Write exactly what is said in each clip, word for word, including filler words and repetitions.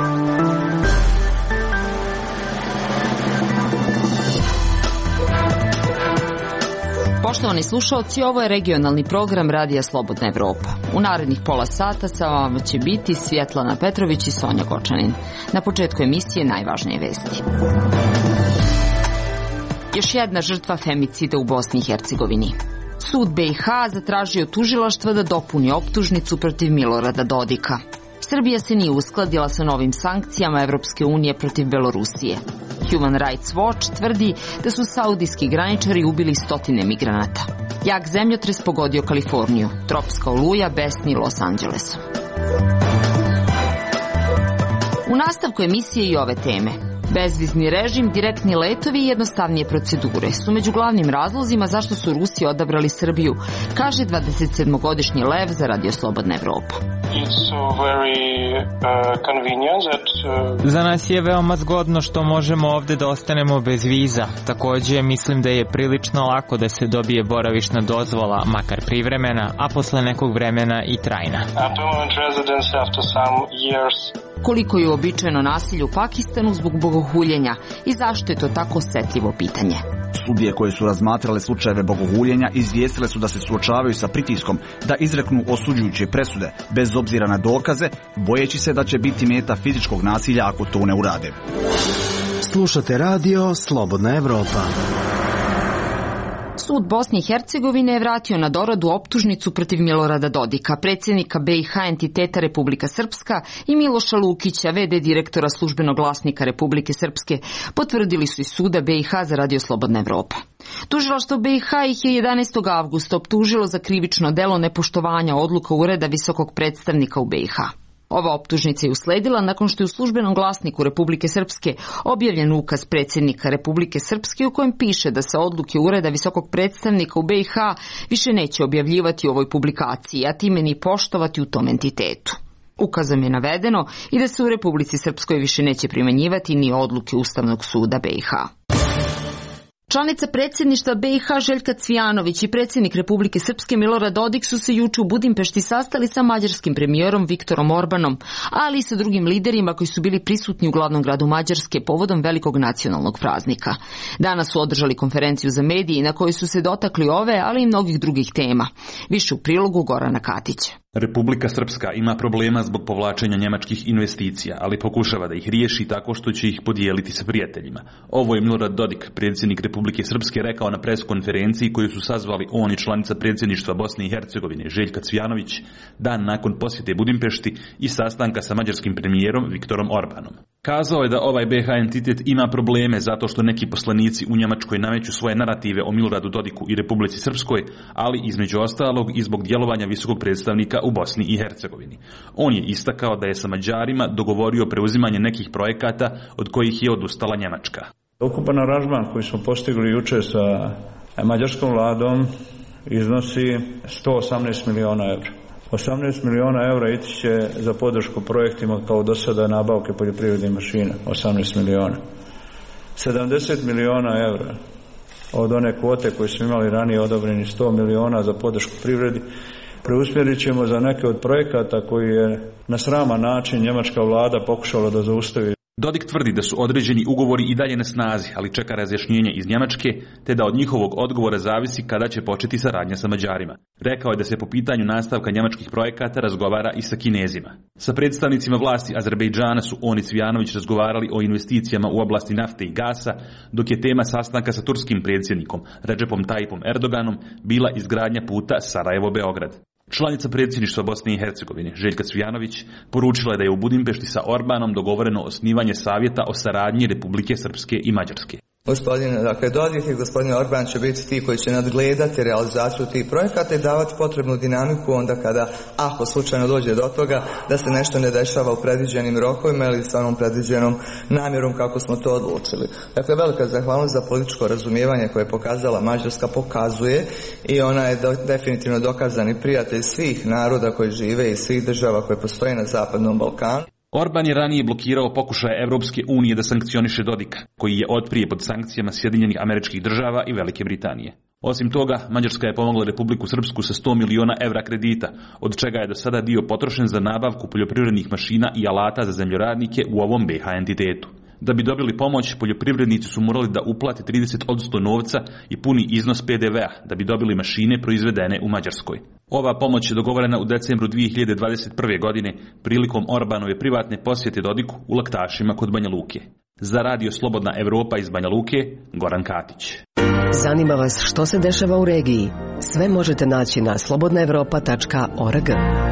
Poštovani slušalci, ovo je regionalni program Radija Slobodna Evropa. U narednih pola sata sa vama će biti Svjetlana Petrović i Sonja Gočanin. Na početku emisije najvažnije vesti. Još jedna žrtva femicida u Bosni i Hercegovini. Sud B i H zatražio tužilaštva da dopuni optužnicu protiv Milorada Dodika. Srbija se nije uskladila sa novim sankcijama Evropske unije protiv Belorusije. Human Rights Watch tvrdi da su saudijski graničari ubili stotine migranata. Jak zemljotres pogodio Kaliforniju. Tropska oluja besni Los Angelesom. U nastavku emisije i ove teme. Bezvizni režim, direktni letovi i jednostavnije procedure su među glavnim razlozima zašto su Rusi odabrali Srbiju, kaže dvadesetsedmogodišnji Lev za Radio Slobodna Evropa. Za nas je veoma zgodno što možemo ovdje da ostanemo bez viza. Također mislim da je prilično lako da se dobije boravišna dozvola, makar privremena, a posle nekog vremena i trajna. Koliko je uobičajeno nasilje u Pakistanu zbog bogohuljenja i zašto je to tako osjetljivo pitanje? Sudije koje su razmatrale slučajeve bogohuljenja izvijestile su da se suočavaju sa pritiskom da izreknu osuđujuće presude, bez obzira na dokaze, bojeći se da će biti meta fizičkog nasilja ako to ne urade. Slušate radio Slobodna Evropa. Sud Bosne i Hercegovine je vratio na doradu optužnicu protiv Milorada Dodika, predsjednika B i H entiteta Republika Srpska, i Miloša Lukića, ve de direktora službenog glasnika Republike Srpske, potvrdili su iz suda B i H za Radio Slobodna Evropa. Tužilaštvo B i H ih je jedanaestog avgusta optužilo za krivično delo nepoštovanja odluka Ureda visokog predstavnika u B i H. Ova optužnica je usledila nakon što je u službenom glasniku Republike Srpske objavljen ukaz predsjednika Republike Srpske u kojem piše da se odluke Ureda visokog predstavnika u B i H više neće objavljivati u ovoj publikaciji, a time ni poštovati u tom entitetu. Ukazom je navedeno i da se u Republici Srpskoj više neće primjenjivati ni odluke Ustavnog suda B i H. Članica predsjedništva B i H Željka Cvijanović i predsjednik Republike Srpske Milorad Dodik su se juče u Budimpešti sastali sa mađarskim premijerom Viktorom Orbanom, ali i sa drugim liderima koji su bili prisutni u glavnom gradu Mađarske povodom velikog nacionalnog praznika. Danas su održali konferenciju za mediji na kojoj su se dotakli ove, ali i mnogih drugih tema. Više u prilogu Gorana Katića. Republika Srpska ima problema zbog povlačenja njemačkih investicija, ali pokušava da ih riješi tako što će ih podijeliti sa prijateljima. Ovo je Milorad Dodik, predsjednik Republike Srpske, rekao na pres konferenciji koju su sazvali on i članica predsjedništva Bosne i Hercegovine Željka Cvijanović dan nakon posjete Budimpešti i sastanka sa mađarskim premijerom Viktorom Orbanom. Kazao je da ovaj B H entitet ima probleme zato što neki poslanici u Njemačkoj nameću svoje narative o Miloradu Dodiku i Republici Srpskoj, ali između ostalog i zbog djelovanja visokog predstavnika u Bosni i Hercegovini. On je istakao da je sa Mađarima dogovorio preuzimanje nekih projekata od kojih je odustala Njemačka. Ukupan aranžman koji smo postigli jučer sa mađarskom vladom iznosi sto osamnaest miliona evra. osamnaest miliona evra ići će za podršku projektima kao do sada nabavke poljoprivrednih mašina, osamnaest miliona. sedamdeset miliona evra od one kvote koje smo imali ranije odobreni sto miliona za podršku privredi preusmjerit ćemo za neke od projekata koji je na sraman način njemačka vlada pokušala da zaustavi. Dodik tvrdi da su određeni ugovori i dalje na snazi, ali čeka razjašnjenje iz Njemačke, te da od njihovog odgovora zavisi kada će početi saradnja sa Mađarima. Rekao je da se po pitanju nastavka njemačkih projekata razgovara i sa Kinezima. Sa predstavnicima vlasti Azerbejdžana su on i Cvijanović razgovarali o investicijama u oblasti nafte i gasa, dok je tema sastanka sa turskim predsjednikom Recepom Tayyipom Erdoganom bila izgradnja puta Sarajevo-Beograd. Članica predsjedništva Bosne i Hercegovine Željka Cvijanović poručila je da je u Budimpešti sa Orbanom dogovoreno osnivanje savjeta o saradnji Republike Srpske i Mađarske. Gospodin, dakle, Dodik i gospodin Orban će biti ti koji će nadgledati realizaciju tih projekata i davati potrebnu dinamiku onda kada, ako slučajno dođe do toga, da se nešto ne dešava u predviđenim rokovima ili sa onom predviđenom namjerom kako smo to odlučili. Dakle, velika zahvalnost za političko razumijevanje koje je pokazala Mađarska, pokazuje i ona je do, definitivno dokazani prijatelj svih naroda koji žive i svih država koje postoje na Zapadnom Balkanu. Orban je ranije blokirao pokušaje Evropske unije da sankcioniše Dodika, koji je otprije pod sankcijama Sjedinjenih Američkih Država i Velike Britanije. Osim toga, Mađarska je pomogla Republiku Srpsku sa sto miliona evra kredita, od čega je do sada dio potrošen za nabavku poljoprivrednih mašina i alata za zemljoradnike u ovom B H entitetu. Da bi dobili pomoć, poljoprivrednici su morali da uplate trideset posto novca i puni iznos P D V-a da bi dobili mašine proizvedene u Mađarskoj. Ova pomoć je dogovorena u decembru dve hiljade dvadeset prve. godine prilikom Orbanove privatne posjete Dodiku u Laktašima kod Banja Luke. Za Radio Slobodna Evropa iz Banja Luke, Goran Katić. Zanima vas što se dešava u regiji? Sve možete naći na slobodna evropa tačka org.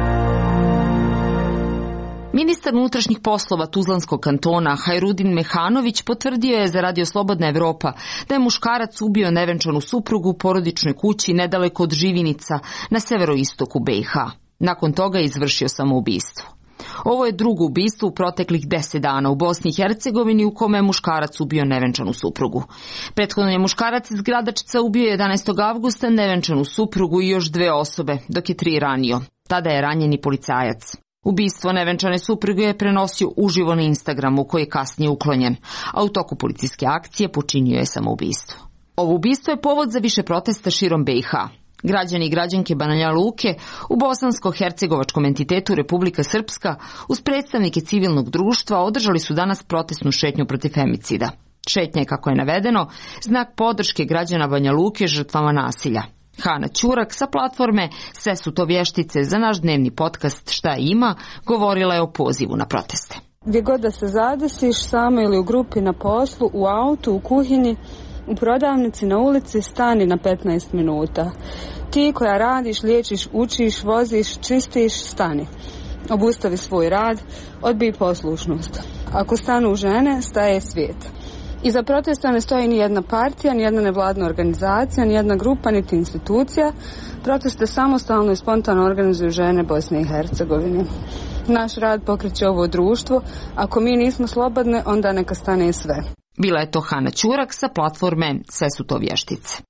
Ministar unutrašnjih poslova Tuzlanskog kantona Hajrudin Mehanović potvrdio je za Radio Slobodna Evropa da je muškarac ubio nevenčanu suprugu u porodičnoj kući nedaleko od Živinica na severoistoku B i H. Nakon toga je izvršio samoubistvo. Ovo je drugo ubistvo u proteklih deset dana u Bosni i Hercegovini u kome je muškarac ubio nevenčanu suprugu. Prethodno je muškarac iz Gradačca ubio jedanaestog avgusta nevenčanu suprugu i još dve osobe, dok je tri ranio. Tada je ranjen i policajac. Ubistvo nevenčane supruge je prenosio uživo na Instagramu, koji je kasnije uklonjen, a u toku policijske akcije počinio je samoubistvo. Ovo ubistvo je povod za više protesta širom B i H. Građani i građanke Banja Luke u bosansko-hercegovačkom entitetu Republika Srpska uz predstavnike civilnog društva održali su danas protestnu šetnju protiv femicida. Šetnja je, kako je navedeno, znak podrške građana Banja Luke žrtvama nasilja. Hana Ćurak sa platforme Sve su to vještice za naš dnevni podcast Šta ima govorila je o pozivu na proteste. Gdje god da se zadesiš, samo ili u grupi, na poslu, u autu, u kuhinji, u prodavnici, na ulici, stani na petnaest minuta. Ti koja radiš, liječiš, učiš, voziš, čistiš, stani. Obustavi svoj rad, odbij poslušnost. Ako stanu žene, staje svijet. Iza protesta ne stoji ni jedna partija, ni jedna nevladna organizacija, ni jedna grupa, niti institucija. Proteste samostalno i spontano organizuju žene Bosne i Hercegovine. Naš rad pokreće ovo društvo. Ako mi nismo slobodne, onda neka stane sve. Bila je to Hana Ćurak sa platforme Sve su to vještice.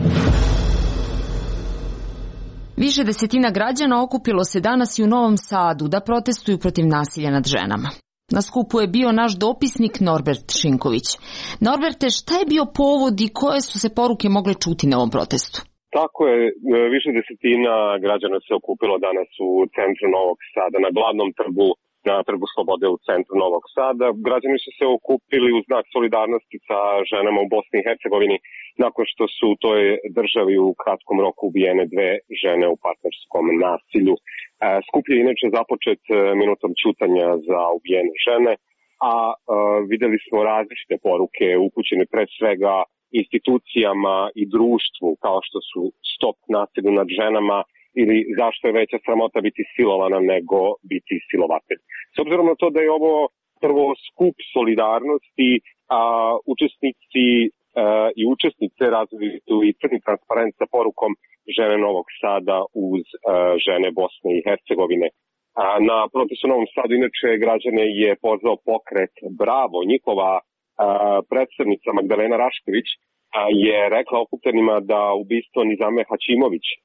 Više desetina građana okupilo se danas i u Novom Sadu da protestuju protiv nasilja nad ženama. Na skupu je bio naš dopisnik Norbert Šinković. Norberte, šta je bio povod i koje su se poruke mogle čuti na ovom protestu? Tako je, više desetina građana se okupilo danas u centru Novog Sada, na glavnom trgu, na trgu Slobode u centru Novog Sada. Građani su se okupili u znak solidarnosti sa ženama u Bosni i Hercegovini nakon što su u toj državi u kratkom roku ubijene dve žene u partnerskom nasilju. Skup je inače započet minutom ćutanja za ubijene žene, a vidjeli smo različite poruke upućene pre svega institucijama i društvu, kao što su stop nasilju nad ženama ili zašto je veća sramota biti silovana nego biti silovatelj. S obzirom na to da je ovo prvo skup solidarnosti, a učesnici a, i učesnice razvili tu i crni transparent sa porukom žene Novog Sada uz a, žene Bosne i Hercegovine. A, na protestu u Novom Sadu inače građane je pozvao pokret Bravo. Njihova a, predstavnica Magdalena Rašković a, je rekla okupljenima da ubistvo Nizame Haćimović a,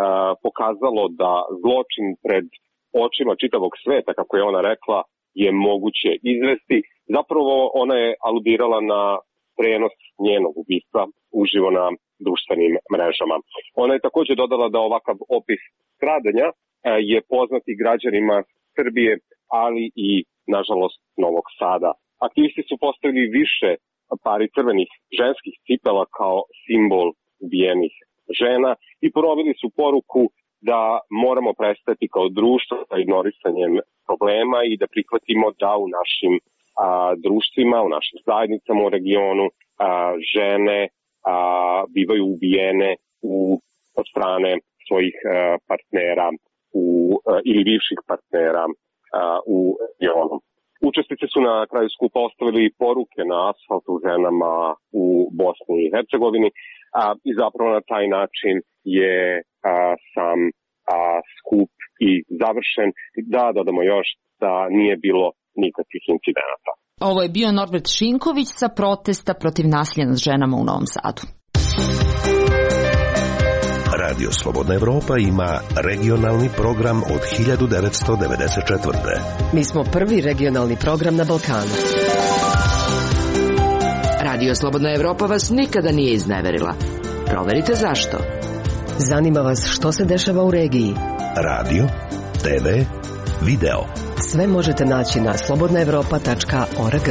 pokazalo da zločin pred očima čitavog sveta, kako je ona rekla, je moguće izvesti. Zapravo ona je aludirala na prenos njenog ubistva uživo na društvenim mrežama. Ona je također dodala da ovakav opis stradanja je poznat i građanima Srbije, ali i, nažalost, Novog Sada. Aktivisti su postavili više pari crvenih ženskih cipela kao simbol ubijenih žena i ponovili su poruku da moramo prestati kao društvo sa ignorisanjem problema i da prihvatimo da u našim a, društvima, u našim zajednicama u regionu a, žene a, bivaju ubijene u, od strane svojih a, partnera u, a, ili bivših partnera a, u regionu. Učesnici su na kraju skupa ostavili poruke na asfaltu ženama u Bosni i Hercegovini a, i zapravo na taj način je a, sam a, skup i završen. Da dodamo još da nije bilo nikakvih incidenata. Ovo je bio Norbert Šinković sa protesta protiv nasilja nad ženama u Novom Sadu. Radio Slobodna Evropa ima regionalni program od hiljadu devetsto devedeset četvrte. Mi smo prvi regionalni program na Balkanu. Radio Slobodna Evropa vas nikada nije izneverila. Proverite zašto. Zanima vas što se dešava u regiji. Radio, te ve, video. Sve možete naći na slobodna evropa tačka org.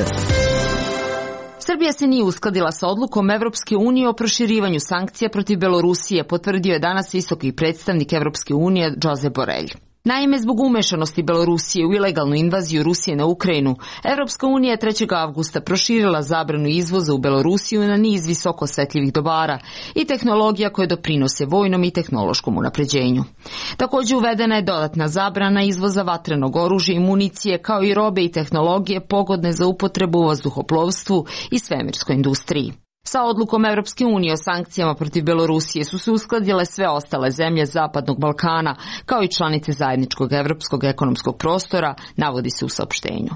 Srbija se nije uskladila sa odlukom Evropske unije o proširivanju sankcija protiv Belorusije, potvrdio je danas visoki predstavnik Evropske unije Josep Borrell. Naime, zbog umešanosti Belorusije u ilegalnu invaziju Rusije na Ukrajinu, Evropska unija je trećeg avgusta proširila zabranu izvoza u Belorusiju na niz visoko osjetljivih dobara i tehnologija koje doprinose vojnom i tehnološkom unapređenju. Također uvedena je dodatna zabrana izvoza vatrenog oružja i municije, kao i robe i tehnologije pogodne za upotrebu u vazduhoplovstvu i svemirskoj industriji. Sa odlukom Evropske unije o sankcijama protiv Belorusije su se uskladile sve ostale zemlje Zapadnog Balkana, kao i članice zajedničkog evropskog ekonomskog prostora, navodi se u saopštenju.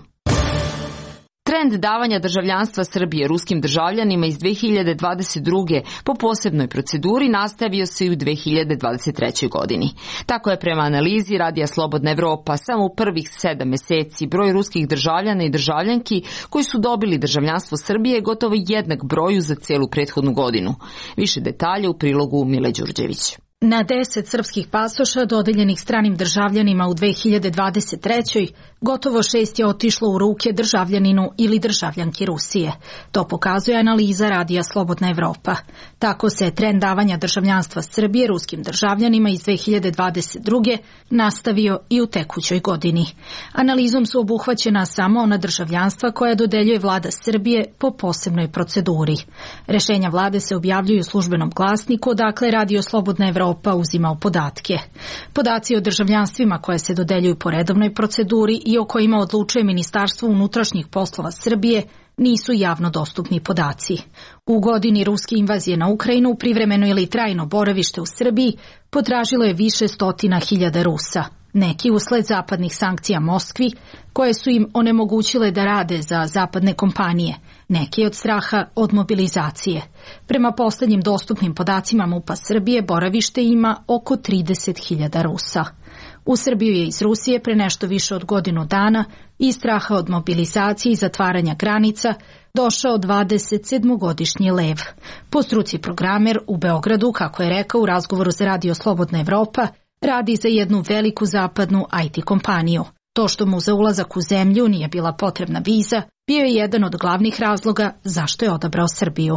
Trend davanja državljanstva Srbije ruskim državljanima iz dve hiljade dvadeset druge po posebnoj proceduri nastavio se i u dve hiljade dvadeset trećoj godini. Tako je prema analizi Radija Slobodna Evropa samo u prvih sedam meseci broj ruskih državljana i državljanki koji su dobili državljanstvo Srbije gotovo jednak broju za celu prethodnu godinu. Više detalja u prilogu Mile Đurđević. Na deset srpskih pasoša dodeljenih stranim državljanima u dve hiljade dvadeset trećoj gotovo šest je otišlo u ruke državljaninu ili državljanki Rusije. To pokazuje analiza Radija Slobodna Evropa. Tako se trend davanja državljanstva Srbije ruskim državljanima iz dve hiljade dvadeset druge nastavio i u tekućoj godini. Analizom su obuhvaćena samo ona državljanstva koja dodeljuje vlada Srbije po posebnoj proceduri. Rešenja vlade se objavljuju u službenom glasniku, odakle Radio Slobodna Evropa pa uzimao podatke. Podaci o državljanstvima koje se dodeljuju po redovnoj proceduri i o kojima odlučuje Ministarstvo unutrašnjih poslova Srbije nisu javno dostupni podaci. U godini ruske invazije na Ukrajinu privremeno ili trajno boravište u Srbiji potražilo je više stotina hiljada Rusa. Neki usled zapadnih sankcija Moskvi, koje su im onemogućile da rade za zapadne kompanije, neki od straha od mobilizacije. Prema posljednjim dostupnim podacima MUP-a Srbije, boravište ima oko trideset hiljada Rusa. U Srbiju je iz Rusije pre nešto više od godinu dana iz straha od mobilizacije i zatvaranja granica došao dvadesetsedmogodišnji Lev. Po struci programer u Beogradu, kako je rekao u razgovoru za Radio Slobodna Evropa, radi za jednu veliku zapadnu I T kompaniju. To što mu za ulazak u zemlju nije bila potrebna viza, bio je jedan od glavnih razloga zašto je odabrao Srbiju.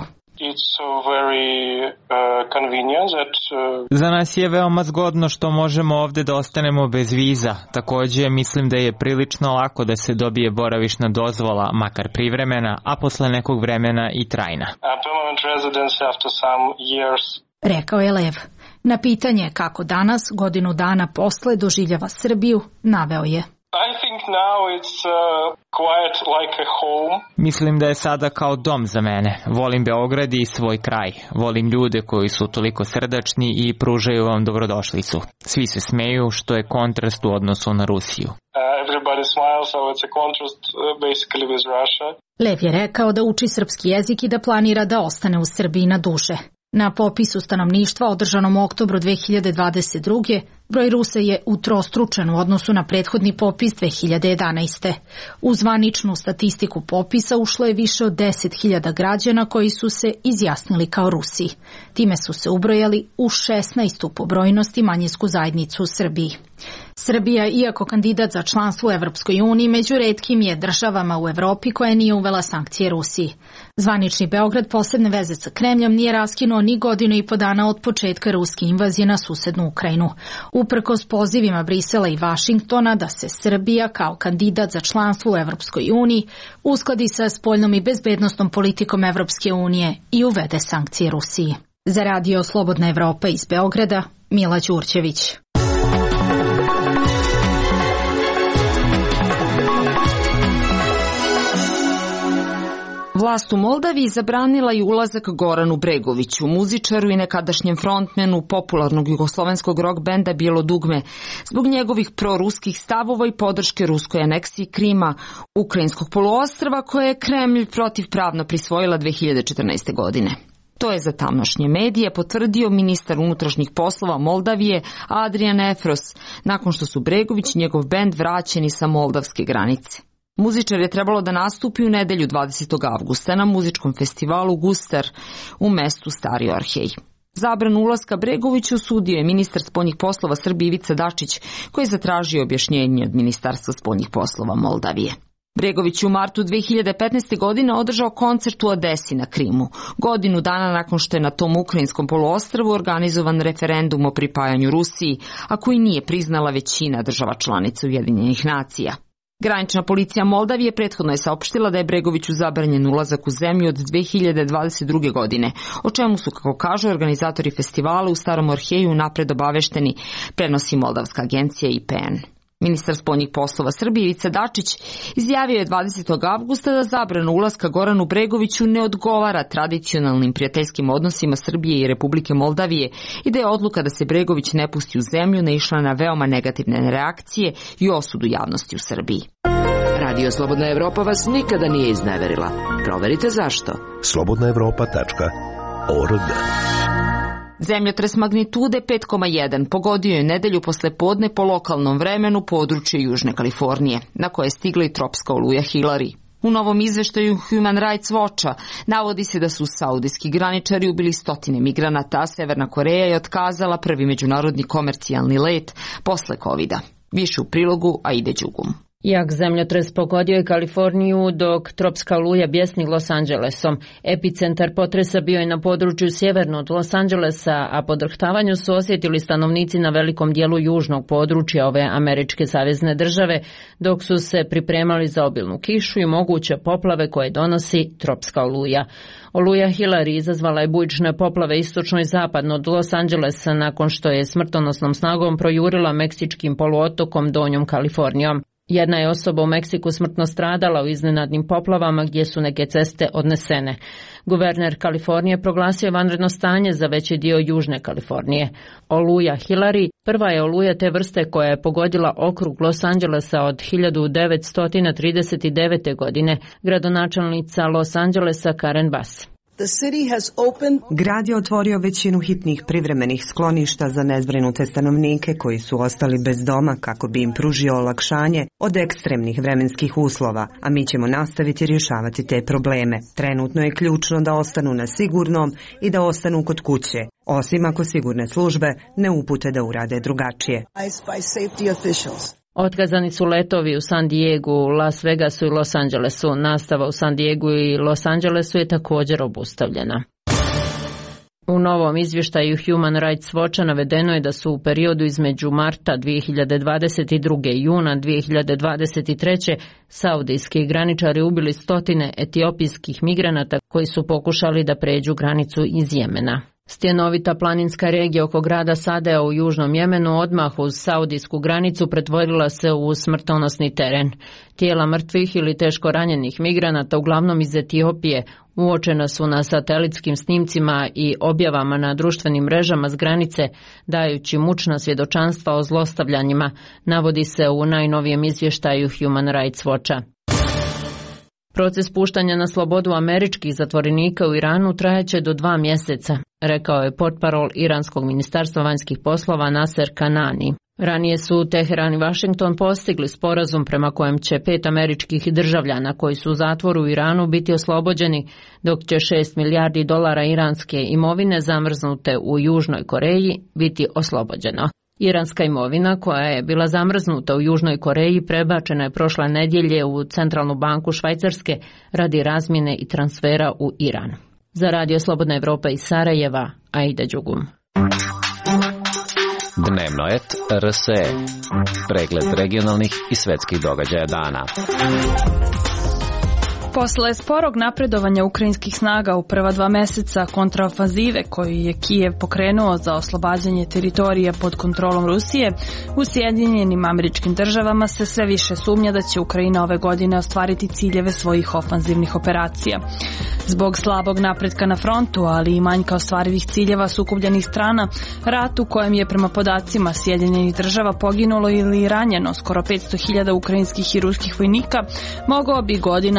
Very, uh, that, uh... Za nas je veoma zgodno što možemo ovde da ostanemo bez viza. Takođe, mislim da je prilično lako da se dobije boravišna dozvola, makar privremena, a posle nekog vremena i trajna. Rekao je Lev. Na pitanje kako danas, godinu dana posle, doživljava Srbiju, naveo je. I think now it's uh, quite like a home. Mislim da je sada kao dom za mene. Volim Beograd i svoj kraj. Volim ljude koji su toliko srdačni i pružaju vam dobrodošlicu. Svi se smeju, što je kontrast u odnosu na Rusiju. Uh, everybody smiles, so it's a contrast uh, basically with Russia. Lev je rekao da uči srpski jezik i da planira da ostane u Srbiji na duže. Na popisu stanovništva održanom u oktobru dve hiljade dvadeset druge broj Rusa je utrostručen u odnosu na prethodni popis dve hiljade jedanaeste. U zvaničnu statistiku popisa ušlo je više od deset hiljada građana koji su se izjasnili kao Rusi. Time su se ubrojali u šesnaestu po brojnosti manjinsku zajednicu u Srbiji. Srbija, iako kandidat za članstvo u Evropskoj uniji, među retkim je državama u Evropi koja nije uvela sankcije Rusiji. Zvanični Beograd posebne veze sa Kremljom nije raskinuo ni godinu i po dana od početka ruske invazije na susednu Ukrajinu. Uprkos pozivima Brisela i Vašingtona da se Srbija kao kandidat za članstvo u Evropskoj uniji uskladi sa spoljnom i bezbednostnom politikom Evropske unije i uvede sankcije Rusiji. Za Radio Slobodna Evropa iz Beograda, Mila Đurđević. Vlast u Moldaviji zabranila je ulazak Goranu Bregoviću, muzičaru i nekadašnjem frontmenu popularnog jugoslovenskog rock benda Bijelo dugme, zbog njegovih proruskih stavova i podrške ruskoj aneksiji Krima, ukrajinskog poluostrva, koje je Kremlj protivpravno prisvojila dve hiljade četrnaeste. godine. To je za tamošnje medije potvrdio ministar unutrašnjih poslova Moldavije Adrian Efros, nakon što su Bregović i njegov bend vraćeni sa moldavske granice. Muzičar je trebalo da nastupi u nedelju dvadesetog avgusta na muzičkom festivalu Gustar u mestu Stari Orhej. Zabranu ulaska Bregoviću osudio je ministar spoljnih poslova Srbije Ivica Dačić, koji je zatražio objašnjenje od Ministarstva spoljnih poslova Moldavije. Bregović je u martu dve hiljade petnaeste. godine održao koncert u Odesi na Krimu, godinu dana nakon što je na tom ukrajinskom poluostrvu organizovan referendum o pripajanju Rusiji, a koji nije priznala većina država članica Ujedinjenih nacija. Granična policija Moldavije prethodno je saopštila da je Bregoviću zabranjen ulazak u zemlju od dve hiljade dvadeset druge. godine, o čemu su, kako kažu organizatori festivala u Starom Orheju, napred obavešteni, prenosi moldavska agencija I P N. Ministar spoljnih poslova Srbije Ivica Dačić izjavio je dvadesetog avgusta da zabrana ulaska Goranu Bregoviću ne odgovara tradicionalnim prijateljskim odnosima Srbije i Republike Moldavije i da je odluka da se Bregović ne pusti u zemlju naišla na veoma negativne reakcije i osudu javnosti u Srbiji. Radio Slobodna Evropa vas nikada nije izneverila. Proverite zašto. slobodna evropa tačka org. Zemljotres magnitude pet zarez jedan pogodio je nedelju posle podne po lokalnom vremenu područje Južne Kalifornije, na koje je stigla i tropska oluja Hillary. U novom izveštaju Human Rights Watcha navodi se da su saudijski graničari ubili stotine migranata, a Severna Koreja je otkazala prvi međunarodni komercijalni let posle kovida. Više u prilogu Aide Đugum. Jak zemljotres pogodio je Kaliforniju dok tropska oluja bjesni Los Angelesom. Epicentar potresa bio je na području sjeverno od Los Angelesa, a podrhtavanju su osjetili stanovnici na velikom dijelu južnog područja ove američke savezne države, dok su se pripremali za obilnu kišu i moguće poplave koje donosi tropska oluja. Oluja Hillary izazvala je bujične poplave istočno i zapadno od Los Angelesa nakon što je smrtonosnom snagom projurila meksičkim poluotokom Donjom Kalifornijom. Jedna je osoba u Meksiku smrtno stradala u iznenadnim poplavama gdje su neke ceste odnesene. Guverner Kalifornije proglasio vanredno stanje za veći dio Južne Kalifornije. Oluja Hillary prva je oluja te vrste koja je pogodila okrug Los Angelesa od hiljadu devetsto trideset devete. godine, gradonačelnica Los Angelesa Karen Bass. Grad je otvorio većinu hitnih privremenih skloništa za nezbrinute stanovnike koji su ostali bez doma kako bi im pružio olakšanje od ekstremnih vremenskih uslova, a mi ćemo nastaviti rješavati te probleme. Trenutno je ključno da ostanu na sigurnom i da ostanu kod kuće, osim ako sigurne službe ne upute da urade drugačije. Otkazani su letovi u San Diegu, Las Vegasu i Los Angelesu. Nastava u San Diegu i Los Angelesu je također obustavljena. U novom izvještaju Human Rights Watcha navedeno je da su u periodu između marta dve hiljade dvadeset druge. i juna dve hiljade dvadeset treće. saudijski graničari ubili stotine etiopijskih migranata koji su pokušali da pređu granicu iz Jemena. Stjenovita planinska regija oko grada Sadea u južnom Jemenu odmah uz saudijsku granicu pretvorila se u smrtonosni teren. Tijela mrtvih ili teško ranjenih migranata, uglavnom iz Etiopije, uočena su na satelitskim snimcima i objavama na društvenim mrežama s granice, dajući mučna svjedočanstva o zlostavljanjima, navodi se u najnovijem izvještaju Human Rights Watcha. Proces puštanja na slobodu američkih zatvorenika u Iranu trajaće do dva mjeseca, rekao je portparol iranskog ministarstva vanjskih poslova Naser Kanani. Ranije su Teheran i Washington postigli sporazum prema kojem će pet američkih državljana koji su u zatvoru u Iranu biti oslobođeni, dok će šest milijardi dolara iranske imovine zamrznute u Južnoj Koreji biti oslobođeno. Iranska imovina koja je bila zamrznuta u Južnoj Koreji prebačena je prošle nedjelje u Centralnu banku Švajcarske radi razmjene i transfera u Iran. Za Radio Slobodna Evropa iz Sarajeva, Aida Đugum. Dnevno et R S E. Pregled regionalnih i svetskih događaja dana. Posle sporog napredovanja ukrajinskih snaga u prva dva meseca kontraofanzive koju je Kijev pokrenuo za oslobađanje teritorija pod kontrolom Rusije, u Sjedinjenim Američkim Državama se sve više sumnja da će Ukrajina ove godine ostvariti ciljeve svojih ofanzivnih operacija. Zbog slabog napretka na frontu, ali i manjka ostvarivih ciljeva sukobljenih strana, rat u kojem je prema podacima Sjedinjenih Država poginulo ili ranjeno skoro petsto hiljada ukrajinskih i ruskih vojnika, mogao bi godinama da potraje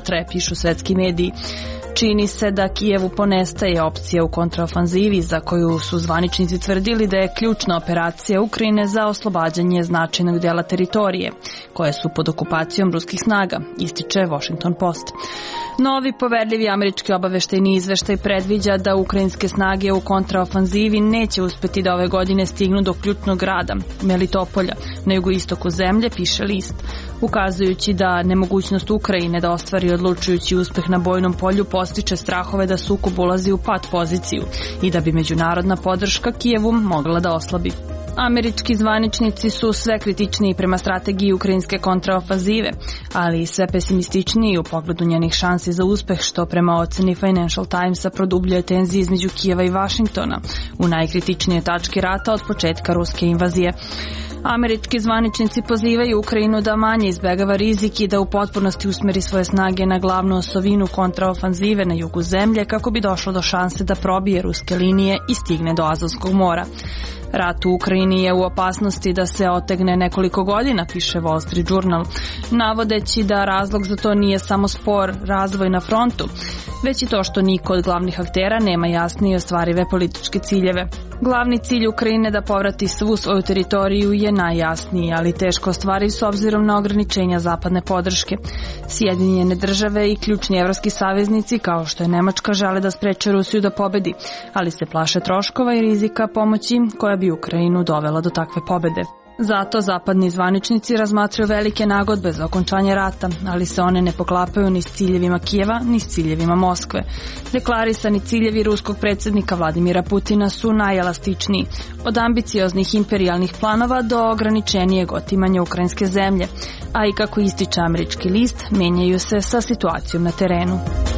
potraje, pišu svetski mediji. Čini se da Kijevu ponestaje opcija u kontraofanzivi za koju su zvaničnici tvrdili da je ključna operacija Ukrajine za oslobađanje značajnog dela teritorije, koje su pod okupacijom ruskih snaga, ističe Washington Post. Novi poverljivi američki obaveštajni izveštaj predviđa da ukrajinske snage u kontraofanzivi neće uspeti da ove godine stignu do ključnog grada, Melitopolja, na jugoistoku zemlje, piše list, ukazujući da nemogućnost Ukrajine da ostvari odlučujući uspeh na bojnom polju postiče strahove da sukob ulazi u pat poziciju i da bi međunarodna podrška Kijevu mogla da oslabi. Američki zvaničnici su sve kritičniji prema strategiji ukrajinske kontraofanzive, ali i sve pesimističniji u pogledu njenih šansi za uspeh, što prema oceni Financial Timesa produbljuje tenzije između Kijeva i Vašingtona u najkritičnije tački rata od početka ruske invazije. Američki zvaničnici pozivaju Ukrajinu da manje izbegava rizik i da u potpunosti usmeri svoje snage na glavnu osovinu kontraofanzive na jugu zemlje kako bi došlo do šanse da probije ruske linije i stigne do Azovskog mora. Rat u Ukrajini je u opasnosti da se otegne nekoliko godina, piše Wall Street Journal, navodeći da razlog za to nije samo spor razvoj na frontu, već i to što niko od glavnih aktera nema jasne i ostvarive političke ciljeve. Glavni cilj Ukrajine da povrati svu svoju teritoriju je najjasniji, ali teško ostvariv s obzirom na ograničenja zapadne podrške. Sjedinjene države i ključni evropski saveznici, kao što je Nemačka, žele da spreče Rusiju da pobedi, ali se plaše troškova i rizika pomoći koja bi Ukrajinu dovela do takve pobede. Zato zapadni zvaničnici razmatraju velike nagodbe za okončanje rata, ali se one ne poklapaju ni s ciljevima Kijeva, ni s ciljevima Moskve. Deklarisani ciljevi ruskog predsjednika Vladimira Putina su najelastičniji, od ambicioznih imperijalnih planova do ograničenijeg otimanja ukrajinske zemlje, a i kako ističe američki list, menjaju se sa situacijom na terenu.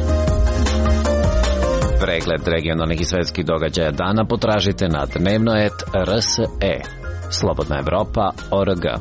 Pregled regionalnih i svetskih događaja dana potražite na dnevnoet R S E. Slobodna Evropa O R G.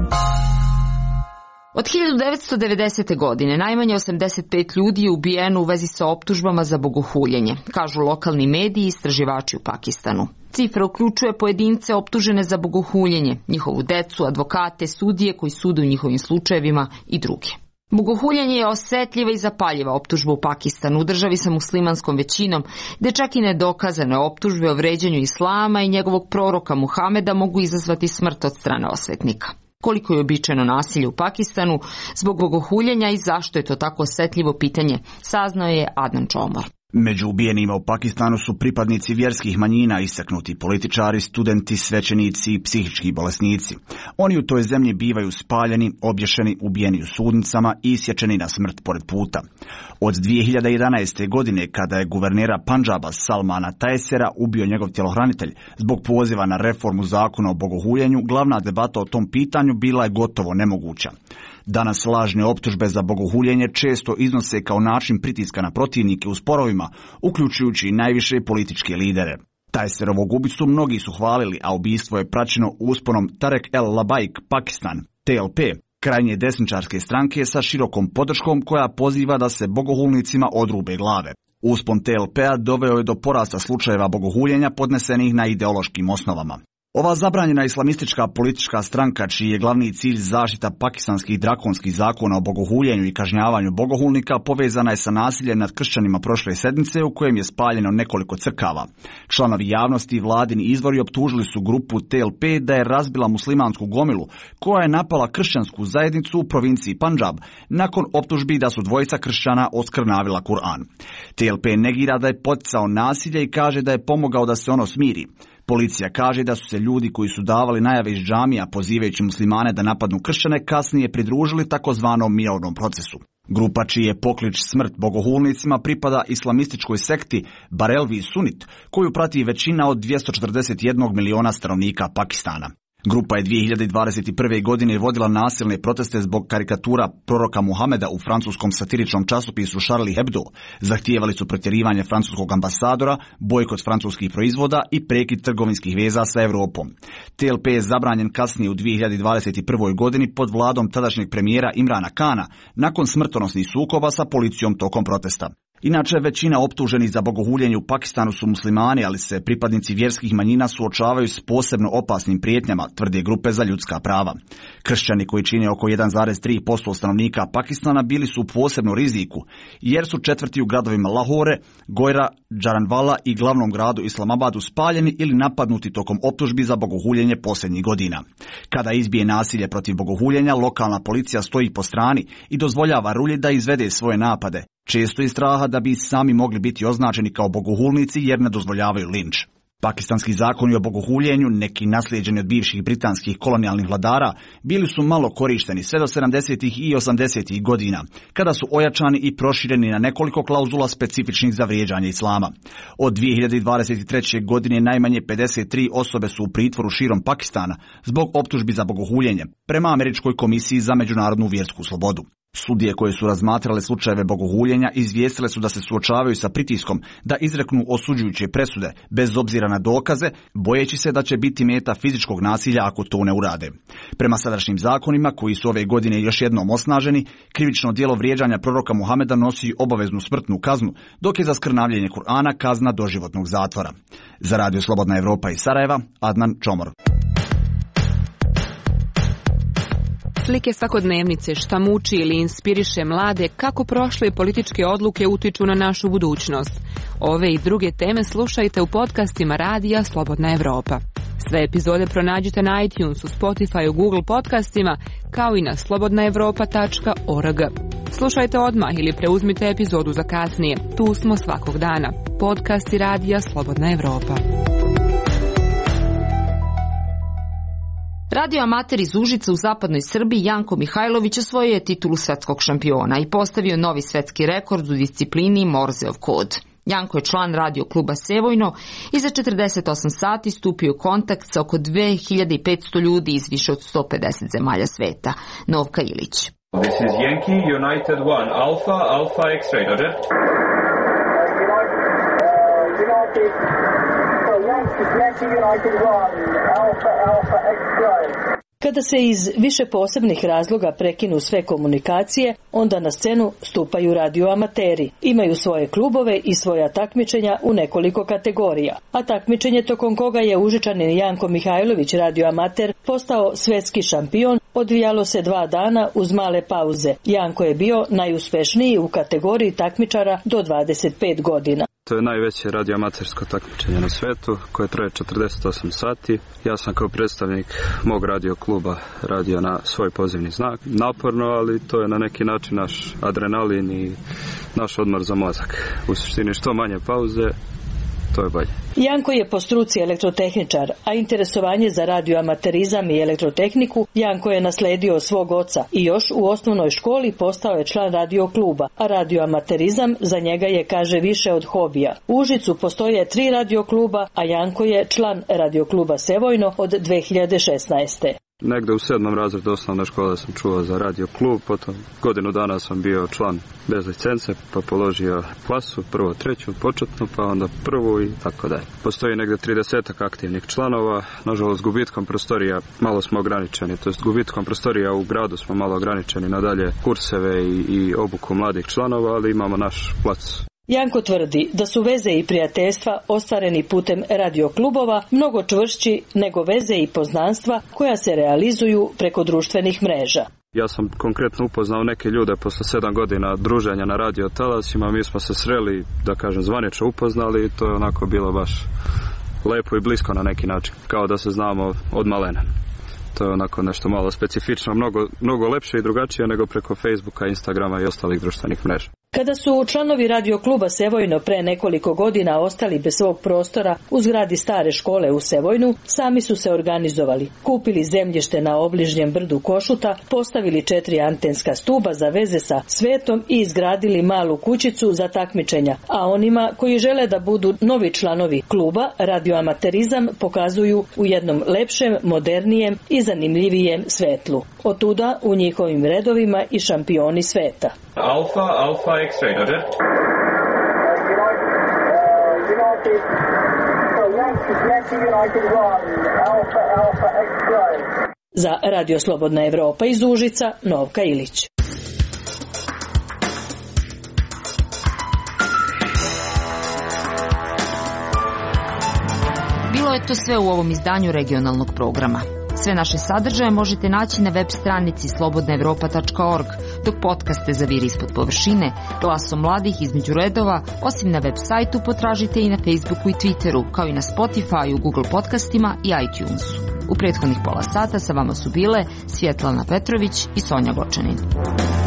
Od hiljadu devetsto devedesete. godine najmanje osamdeset pet ljudi je ubijeno u vezi sa optužbama za bogohuljenje, kažu lokalni mediji i istraživači u Pakistanu. Cifra uključuje pojedince optužene za bogohuljenje, njihovu decu, advokate, sudije koji sude u njihovim slučajevima i druge. Bogohuljenje je osetljiva i zapaljiva optužba u Pakistanu, u državi sa muslimanskom većinom, gde čak i nedokazane optužbe o vređanju islama i njegovog proroka Muhameda mogu izazvati smrt od strane osvetnika. Koliko je uobičajeno nasilje u Pakistanu zbog bogohuljenja i zašto je to tako osetljivo pitanje, saznao je Adnan Čomor. Među ubijenima u Pakistanu su pripadnici vjerskih manjina, istaknuti političari, studenti, svećenici i psihički bolesnici. Oni u toj zemlji bivaju spaljeni, obješeni, ubijeni u sudnicama i isječeni na smrt pored puta. Od dvije hiljade jedanaeste. godine, kada je guvernera Pandžaba Salmana Taisera ubio njegov tjelohranitelj zbog poziva na reformu zakona o bogohuljenju, glavna debata o tom pitanju bila je gotovo nemoguća. Danas lažne optužbe za bogohuljenje često iznose kao način pritiska na protivnike u sporovima, uključujući i najviše političke lidere. Taiserovog ubicu mnogi su hvalili, a ubistvo je praćeno usponom Tarek el Labaik Pakistan, T L P, krajnje desničarske stranke sa širokom podrškom koja poziva da se bogohulnicima odrube glave. Uspon T L P-a doveo je do porasta slučajeva bogohuljenja podnesenih na ideološkim osnovama. Ova zabranjena islamistička politička stranka, čiji je glavni cilj zaštita pakistanskih drakonskih zakona o bogohuljenju i kažnjavanju bogohulnika, povezana je sa nasiljem nad kršćanima prošle sedmice u kojem je spaljeno nekoliko crkava. Članovi javnosti i vladini izvori optužili su grupu T L P da je razbila muslimansku gomilu koja je napala kršćansku zajednicu u provinciji Pandžab nakon optužbi da su dvojica kršćana oskrnavila Kur'an. T L P negira da je poticao nasilje i kaže da je pomogao da se ono smiri. Policija kaže da su se ljudi koji su davali najave iz džamija pozivajući muslimane da napadnu kršćane kasnije pridružili takozvanom mirovnom procesu. Grupa čiji je poklič smrt bogohulnicima pripada islamističkoj sekti Barelvi Sunit, koju prati većina od dvjesto četrdeset jednog miliona stanovnika Pakistana. Grupa je dvije hiljade dvadeset prve. godine vodila nasilne proteste zbog karikatura proroka Muhameda u francuskom satiričnom časopisu Charlie Hebdo. Zahtijevali su protjerivanje francuskog ambasadora, bojkot francuskih proizvoda i prekid trgovinskih veza sa Europom. T L P je zabranjen kasnije u dvije hiljade dvadeset prvoj. godini pod vladom tadašnjeg premijera Imrana Kana nakon smrtonosnih sukoba sa policijom tokom protesta. Inače, većina optuženih za bogohuljenje u Pakistanu su muslimani, ali se pripadnici vjerskih manjina suočavaju s posebno opasnim prijetnjama, tvrde grupe za ljudska prava. Kršćani, koji čine oko jedan zarez tri posto stanovnika Pakistana, bili su u posebnom riziku, jer su četvrti u gradovima Lahore, Gojra, Džaranvala i glavnom gradu Islamabadu spaljeni ili napadnuti tokom optužbi za bogohuljenje posljednjih godina. Kada izbije nasilje protiv bogohuljenja, lokalna policija stoji po strani i dozvoljava rulji da izvede svoje napade, često iz straha da bi sami mogli biti označeni kao bogohulnici jer ne dozvoljavaju linč. Pakistanski zakoni o bogohuljenju, neki naslijeđeni od bivših britanskih kolonijalnih vladara, bili su malo korišteni sve do sedamdesetih i osamdesetih godina, kada su ojačani i prošireni na nekoliko klauzula specifičnih za vrijeđanje islama. Od dvije hiljade dvadeset treće. godine najmanje pedeset tri osobe su u pritvoru širom Pakistana zbog optužbi za bogohuljenje, prema Američkoj komisiji za međunarodnu vjersku slobodu. Sudije koje su razmatrale slučajeve bogohuljenja izvijestile su da se suočavaju sa pritiskom da izreknu osuđujuće presude, bez obzira na dokaze, bojeći se da će biti meta fizičkog nasilja ako to ne urade. Prema sadašnjim zakonima, koji su ove godine još jednom osnaženi, krivično djelo vrijeđanja proroka Muhameda nosi obaveznu smrtnu kaznu, dok je za skrnavljenje Kur'ana kazna doživotnog zatvora. Za Radio Slobodna Evropa iz Sarajeva, Adnan Čomor. Slike svakodnevnice, šta muči ili inspiriše mlade, kako prošle političke odluke utiču na našu budućnost. Ove i druge teme slušajte u podcastima Radija Slobodna Evropa. Sve epizode pronađite na iTunesu, Spotifyu, Google podcastima, kao i na slobodna evropa tačka org. Slušajte odmah ili preuzmite epizodu za kasnije. Tu smo svakog dana. Podcasti Radija Slobodna Evropa. Radio amater iz Užica u zapadnoj Srbiji Janko Mihajlović osvojio je titulu svetskog šampiona i postavio novi svetski rekord u disciplini Morzeov kod. Janko je član radio kluba Sevojno i za četrdeset osam sati stupio u kontakt sa oko dve hiljade petsto ljudi iz više od sto pedeset zemalja sveta. Novka Ilić. This is Yankee United one, Alpha, Alpha X-ray, roger. Kada se iz više posebnih razloga prekinu sve komunikacije, onda na scenu stupaju radioamateri. Imaju svoje klubove i svoja takmičenja u nekoliko kategorija. A takmičenje tokom koga je Užičanin Janko Mihajlović, radioamater, postao svetski šampion, odvijalo se dva dana uz male pauze. Janko je bio najuspješniji u kategoriji takmičara do dvadeset pet godina. To je najveće radioamatersko takmičenje na svetu koje traje četrdeset osam sati. Ja sam kao predstavnik mog radio kluba radio na svoj pozivni znak. Naporno, ali to je na neki način naš adrenalin i naš odmor za mozak. U suštini što manje pauze, to je bolje. Janko je po struci elektrotehničar, a interesovanje za radioamaterizam i elektrotehniku Janko je nasledio od svog oca i još u osnovnoj školi postao je član radio kluba, a radioamaterizam za njega je, kaže, više od hobija. U Užicu postoje tri radio kluba, a Janko je član radio kluba Sevojno od dve hiljade šesnaeste. Negde u sedmom razredu osnovne škole sam čuo za radio klub, potom godinu dana sam bio član bez licence, pa položio klasu, prvo treću početnu, pa onda prvu i tako dalje. Postoji negde tridesetak aktivnih članova, nažalost gubitkom prostorija malo smo ograničeni, to jest gubitkom prostorija u gradu smo malo ograničeni na dalje kurseve i, i obuku mladih članova, ali imamo naš plac. Janko tvrdi da su veze i prijateljstva ostvareni putem radioklubova mnogo čvršći nego veze i poznanstva koja se realizuju preko društvenih mreža. Ja sam konkretno upoznao neke ljude posle sedam godina druženja na radio talasima, mi smo se sreli, da kažem, zvanično upoznali i to je onako bilo baš lepo i blisko na neki način, kao da se znamo od malena. To je onako nešto malo specifično, mnogo, mnogo lepše i drugačije nego preko Facebooka, Instagrama i ostalih društvenih mreža. Kada su članovi radio kluba Sevojno pre nekoliko godina ostali bez svog prostora u zgradi stare škole u Sevojnu, sami su se organizovali. Kupili zemljište na obližnjem brdu Košuta, postavili četiri antenska stuba za veze sa svetom i izgradili malu kućicu za takmičenja. A onima koji žele da budu novi članovi kluba, radioamaterizam pokazuju u jednom lepšem, modernijem i zanimljivijem svetlu. Otuda u njihovim redovima i šampioni sveta. Alpha, Alpha X-ray, roger. Za Radio Slobodna Evropa iz Užica, Novka Ilić. Bilo je to sve u ovom izdanju regionalnog programa. Sve naše sadržaje možete naći na web stranici slobodna evropa tačka org, dok podcaste Zaviri ispod površine, Glasom mladih između redova, osim na web sajtu potražite i na Facebooku i Twitteru, kao i na Spotify, Google podcastima i iTunesu. U prethodnih pola sata sa vama su bile Svjetlana Petrović i Sonja Gočanin.